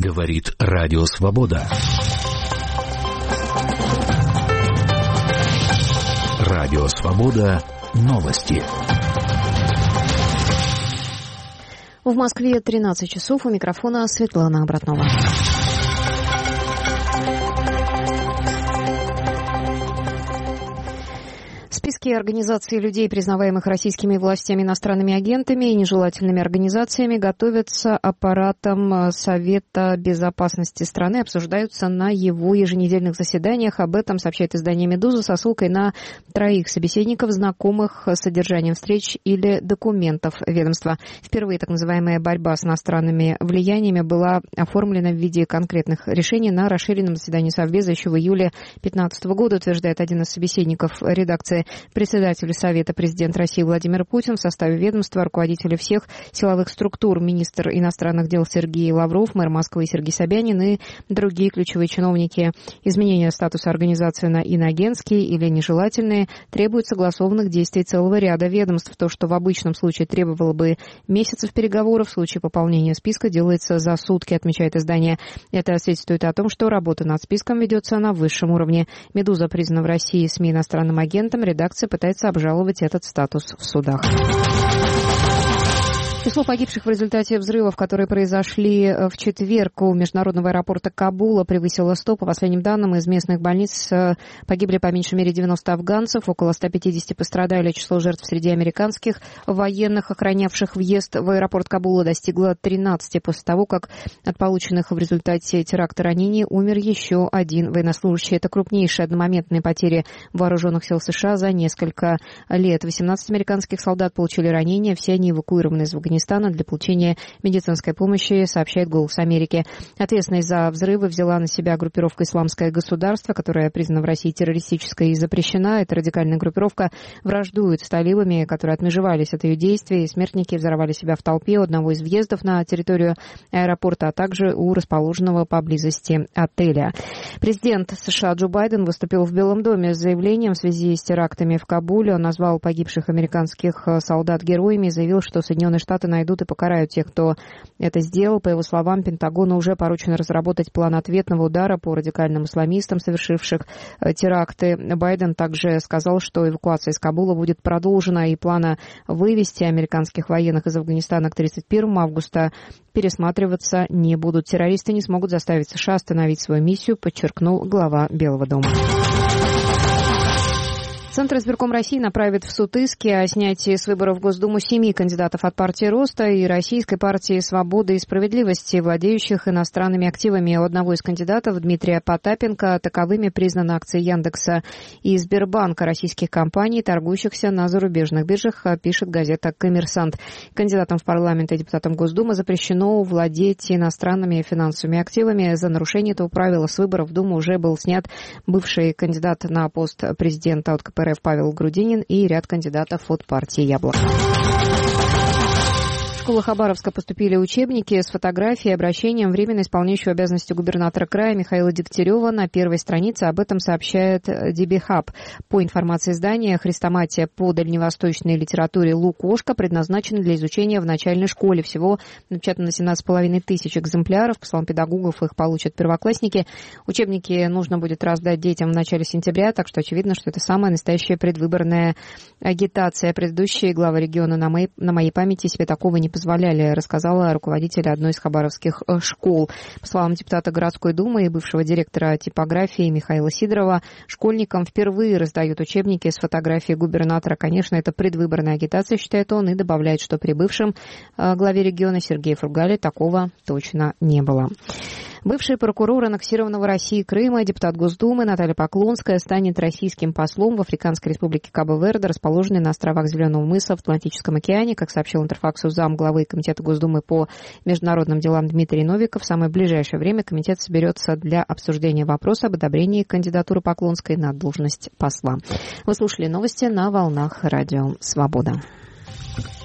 Говорит Радио Свобода. Радио Свобода. Новости. В Москве 13 часов. У микрофона Светлана Обратнова. Списки организаций людей, признаваемых российскими властями иностранными агентами и нежелательными организациями, готовятся аппаратом Совета безопасности страны, обсуждаются на его еженедельных заседаниях. Об этом сообщает издание «Медуза» со ссылкой на 3 собеседников, знакомых с содержанием встреч или документов ведомства. Впервые так называемая борьба с иностранными влияниями была оформлена в виде конкретных решений на расширенном заседании Совбеза еще в июле 2015 года, утверждает один из собеседников редакции. Председатель Совета президент России Владимир Путин, в составе ведомства руководители всех силовых структур, министр иностранных дел Сергей Лавров, мэр Москвы Сергей Собянин и другие ключевые чиновники. Изменение статуса организации на иноагентские или нежелательные требует согласованных действий целого ряда ведомств. То, что в обычном случае требовало бы месяцев переговоров, в случае пополнения списка делается за сутки, отмечает издание. Это свидетельствует о том, что работа над списком ведется на высшем уровне. «Медуза» признана в России СМИ иностранным агентом. Редакция пытается обжаловать этот статус в судах. Число погибших в результате взрывов, которые произошли в четверг у международного аэропорта Кабула, превысило 100. По последним данным, из местных больниц погибли по меньшей мере 90 афганцев, около 150 пострадали. Число жертв среди американских военных, охранявших въезд в аэропорт Кабула, достигло 13 после того, как от полученных в результате теракта ранений умер еще один военнослужащий. Это крупнейшие одномоментные потери вооруженных сил США за несколько лет. 18 американских солдат получили ранения, все они эвакуированы из Афганистана для получения медицинской помощи, сообщает «Голос Америки». Ответственность за взрывы взяла на себя группировка «Исламское государство», которая признана в России террористической и запрещена. Эта радикальная группировка враждует с талибами, которые отмежевались от ее действий. Смертники взорвали себя в толпе у одного из въездов на территорию аэропорта, а также у расположенного поблизости отеля. Президент США Джо Байден выступил в Белом доме с заявлением в связи с терактами в Кабуле. Он назвал погибших американских солдат героями и заявил, что Соединенные Штаты найдут и покарают тех, кто это сделал. По его словам, Пентагону уже поручено разработать план ответного удара по радикальным исламистам, совершивших теракты. Байден также сказал, что эвакуация из Кабула будет продолжена, и плана вывести американских военных из Афганистана к 31 августа пересматриваться не будут. Террористы не смогут заставить США остановить свою миссию, подчеркнул глава Белого дома. Центр избирком России направит в суд иски о снятии с выборов в Госдуму 7 кандидатов от партии Роста и Российской партии Свободы и Справедливости, владеющих иностранными активами. У одного из кандидатов, Дмитрия Потапенко, таковыми признаны акции Яндекса и Сбербанка, российских компаний, торгующихся на зарубежных биржах, пишет газета «Коммерсант». Кандидатам в парламент и депутатам Госдумы запрещено владеть иностранными финансовыми активами. За нарушение этого правила с выборов в Думу уже был снят бывший кандидат на пост президента от КПРФ Павел Грудинин и ряд кандидатов от партии «Яблоко». В школу Хабаровска поступили учебники с фотографией и обращением временно исполняющего обязанности губернатора края Михаила Дегтярева. На первой странице об этом сообщает DB Hub. По информации издания, хрестоматия по дальневосточной литературе «Лукошко» предназначена для изучения в начальной школе. Всего напечатано 17,5 тысяч экземпляров. По словам педагогов, их получат первоклассники. Учебники нужно будет раздать детям в начале сентября, так что очевидно, что это самая настоящая предвыборная агитация. Предыдущие главы региона на моей памяти себе такого не позволяли, рассказала руководитель одной из хабаровских школ. По словам депутата городской думы и бывшего директора типографии Михаила Сидорова, школьникам впервые раздают учебники с фотографией губернатора. Конечно, это предвыборная агитация, считает он, и добавляет, что при бывшем главе региона Сергее Фургале такого точно не было. Бывший прокурор аннексированного России Крыма, депутат Госдумы Наталья Поклонская станет российским послом в Африканской республике Кабо-Верде, расположенной на островах Зеленого мыса в Атлантическом океане. Как сообщил Интерфаксу замглавы Комитета Госдумы по международным делам Дмитрий Новиков, в самое ближайшее время комитет соберется для обсуждения вопроса об одобрении кандидатуры Поклонской на должность посла. Вы слушали новости на волнах Радио Свобода.